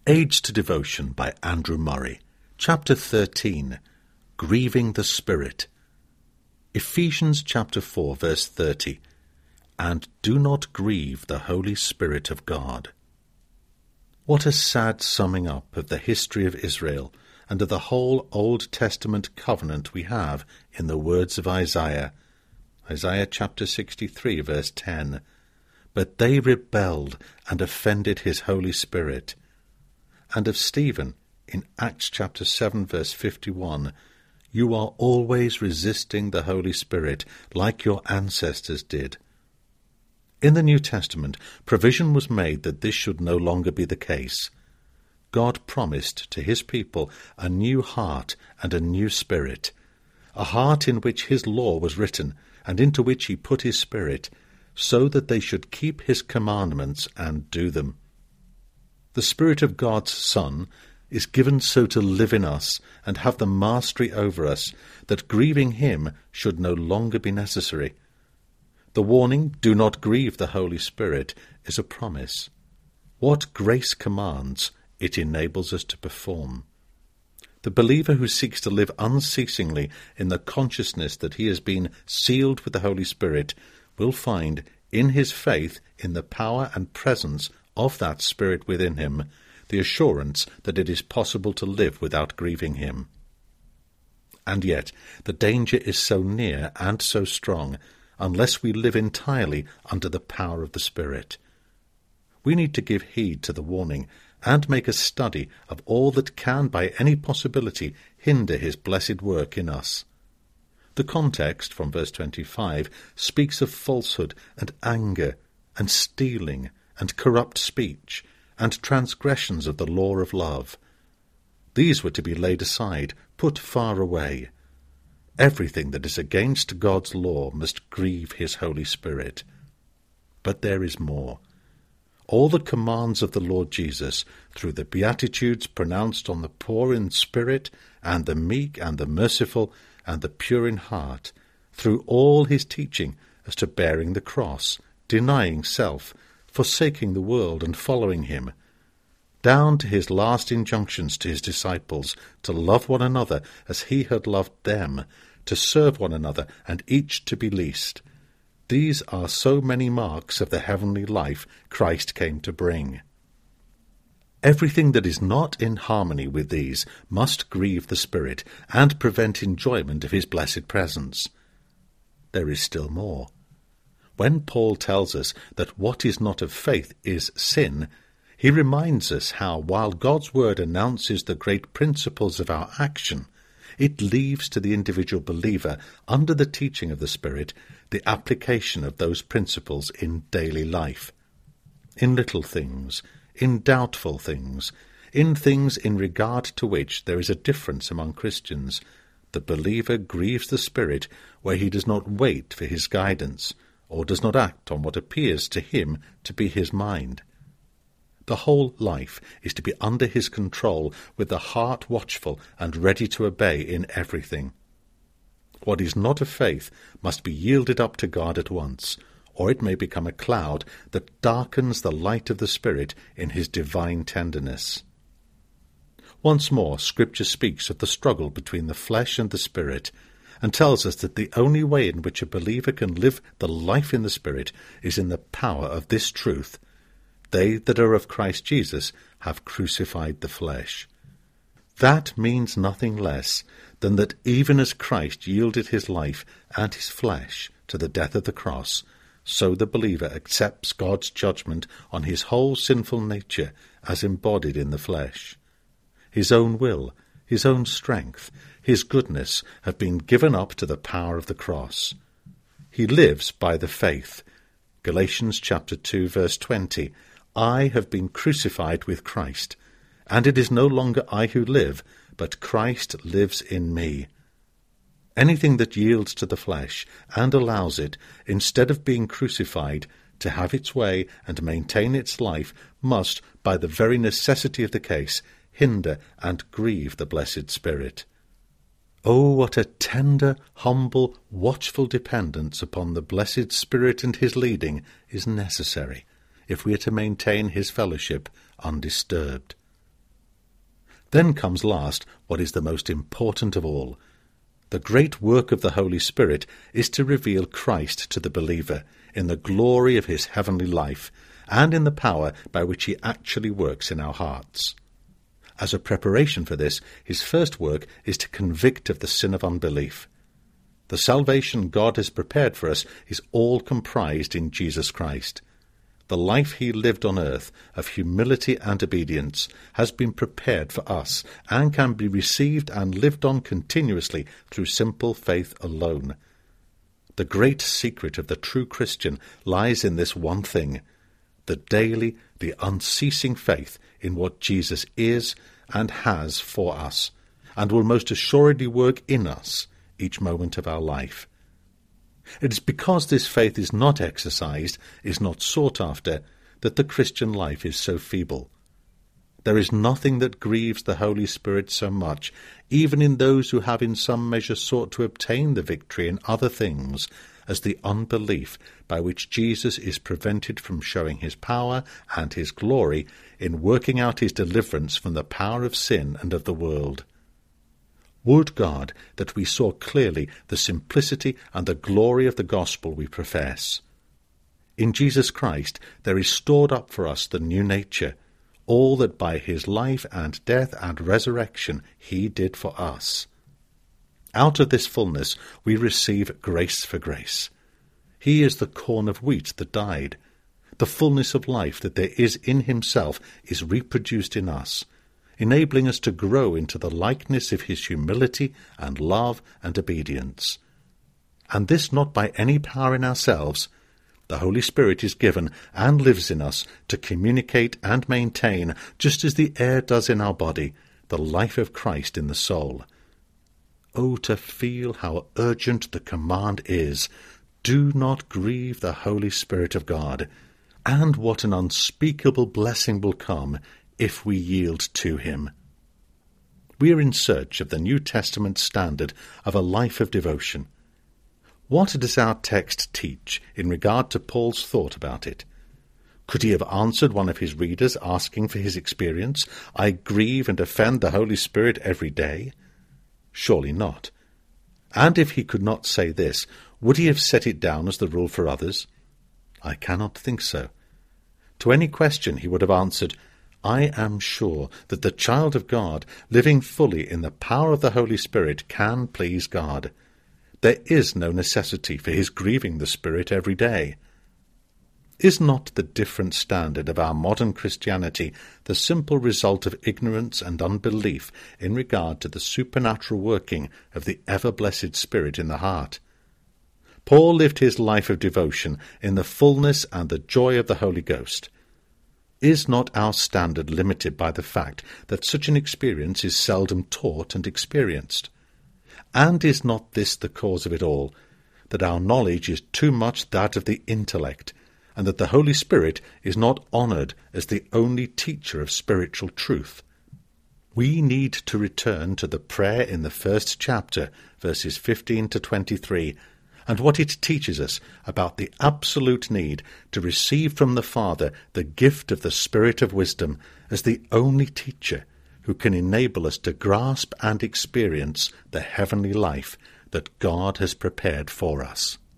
Aids to Devotion by Andrew Murray. Chapter 13. Grieving the Spirit. Ephesians chapter 4, verse 30. And do not grieve the Holy Spirit of God. What a sad summing up of the history of Israel and of the whole Old Testament covenant we have in the words of Isaiah. Isaiah chapter 63, verse 10. But they rebelled and offended his Holy Spirit. And of Stephen, in Acts chapter 7, verse 51, you are always resisting the Holy Spirit, like your ancestors did. In the New Testament, provision was made that this should no longer be the case. God promised to his people a new heart and a new spirit, a heart in which his law was written, and into which he put his Spirit, so that they should keep his commandments and do them. The Spirit of God's Son is given so to live in us and have the mastery over us that grieving him should no longer be necessary. The warning, do not grieve the Holy Spirit, is a promise. What grace commands, it enables us to perform. The believer who seeks to live unceasingly in the consciousness that he has been sealed with the Holy Spirit will find, in his faith in the power and presence of that Spirit within him, the assurance that it is possible to live without grieving him. And yet the danger is so near and so strong unless we live entirely under the power of the Spirit. We need to give heed to the warning and make a study of all that can by any possibility hinder his blessed work in us. The context from verse 25 speaks of falsehood and anger and stealing and corrupt speech, and transgressions of the law of love. These were to be laid aside, put far away. Everything that is against God's law must grieve his Holy Spirit. But there is more. All the commands of the Lord Jesus, through the Beatitudes pronounced on the poor in spirit, and the meek, and the merciful, and the pure in heart, through all his teaching as to bearing the cross, denying self, forsaking the world and following him, down to his last injunctions to his disciples to love one another as he had loved them, to serve one another and each to be least. These are so many marks of the heavenly life Christ came to bring. Everything that is not in harmony with these must grieve the Spirit and prevent enjoyment of his blessed presence. There is still more. When Paul tells us that what is not of faith is sin, he reminds us how, while God's word announces the great principles of our action, it leaves to the individual believer, under the teaching of the Spirit, the application of those principles in daily life. In little things, in doubtful things, in things in regard to which there is a difference among Christians, the believer grieves the Spirit where he does not wait for his guidance, or does not act on what appears to him to be his mind. The whole life is to be under his control, with the heart watchful and ready to obey in everything. What is not of faith must be yielded up to God at once, or it may become a cloud that darkens the light of the Spirit in his divine tenderness. Once more, Scripture speaks of the struggle between the flesh and the Spirit, and tells us that the only way in which a believer can live the life in the Spirit is in the power of this truth: they that are of Christ Jesus have crucified the flesh. That means nothing less than that even as Christ yielded his life and his flesh to the death of the cross, so the believer accepts God's judgment on his whole sinful nature as embodied in the flesh. His own will, his own strength, his goodness have been given up to the power of the cross. He lives by the faith. Galatians chapter 2, verse 20, I have been crucified with Christ, and it is no longer I who live, but Christ lives in me. Anything that yields to the flesh and allows it, instead of being crucified, to have its way and maintain its life, must, by the very necessity of the case, hinder and grieve the blessed Spirit. Oh, what a tender, humble, watchful dependence upon the blessed Spirit and his leading is necessary if we are to maintain his fellowship undisturbed. Then comes last what is the most important of all. The great work of the Holy Spirit is to reveal Christ to the believer in the glory of his heavenly life and in the power by which he actually works in our hearts. As a preparation for this, his first work is to convict of the sin of unbelief. The salvation God has prepared for us is all comprised in Jesus Christ. The life he lived on earth of humility and obedience has been prepared for us and can be received and lived on continuously through simple faith alone. The great secret of the true Christian lies in this one thing: the daily, the unceasing faith in what Jesus is and has for us, and will most assuredly work in us each moment of our life. It is because this faith is not exercised, is not sought after, that the Christian life is so feeble. There is nothing that grieves the Holy Spirit so much, even in those who have in some measure sought to obtain the victory in other things, as the unbelief by which Jesus is prevented from showing his power and his glory in working out his deliverance from the power of sin and of the world. Would God that we saw clearly the simplicity and the glory of the gospel we profess. In Jesus Christ there is stored up for us the new nature, all that by his life and death and resurrection he did for us. Out of this fullness we receive grace for grace. He is the corn of wheat that died. The fullness of life that there is in himself is reproduced in us, enabling us to grow into the likeness of his humility and love and obedience. And this not by any power in ourselves. The Holy Spirit is given and lives in us to communicate and maintain, just as the air does in our body, the life of Christ in the soul. Oh, to feel how urgent the command is, do not grieve the Holy Spirit of God, and what an unspeakable blessing will come if we yield to him. We are in search of the New Testament standard of a life of devotion. What does our text teach in regard to Paul's thought about it? Could he have answered one of his readers asking for his experience, "I grieve and offend the Holy Spirit every day"? Surely not. And if he could not say this, would he have set it down as the rule for others? I cannot think so. To any question he would have answered, "I am sure that the child of God, living fully in the power of the Holy Spirit, can please God. There is no necessity for his grieving the Spirit every day." Is not the different standard of our modern Christianity the simple result of ignorance and unbelief in regard to the supernatural working of the ever-blessed Spirit in the heart? Paul lived his life of devotion in the fullness and the joy of the Holy Ghost. Is not our standard limited by the fact that such an experience is seldom taught and experienced? And is not this the cause of it all, that our knowledge is too much that of the intellect, and that the Holy Spirit is not honoured as the only teacher of spiritual truth? We need to return to the prayer in the first chapter, verses 15 to 23, and what it teaches us about the absolute need to receive from the Father the gift of the Spirit of wisdom as the only teacher who can enable us to grasp and experience the heavenly life that God has prepared for us.